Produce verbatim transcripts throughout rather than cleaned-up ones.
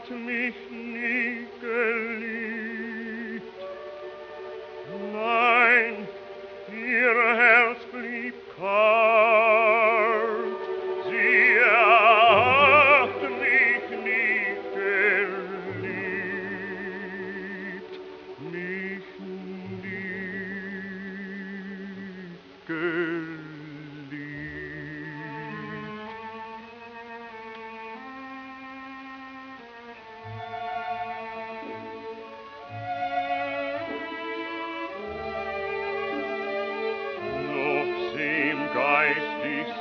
hat mich nie geliebt. Nein, ihr Herz blieb kalt, sie hat mich nie geliebt, mich nie geliebt. Geist ich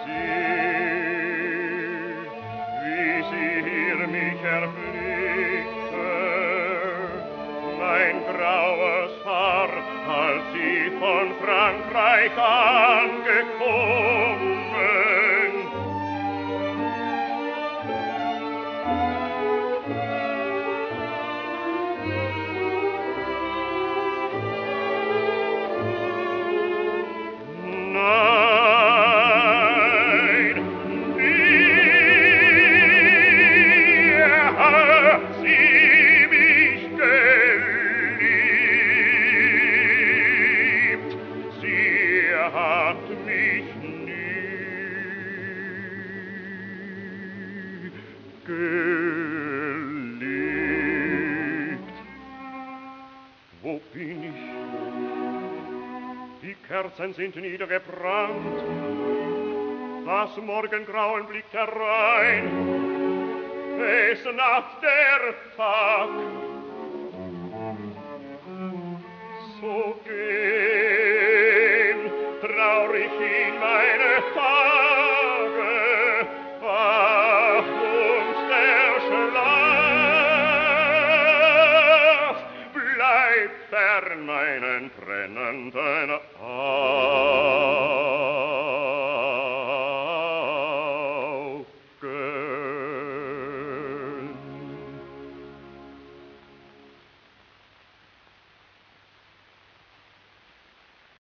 seh, wie sie hier mich erblickte, mein graues Haar, als sie von Frankreich angekommen. Hat mich nie geliebt. Wo bin ich? Die Kerzen sind niedergebrannt, das Morgengrauen blickt herein, es naht der Tag, so geht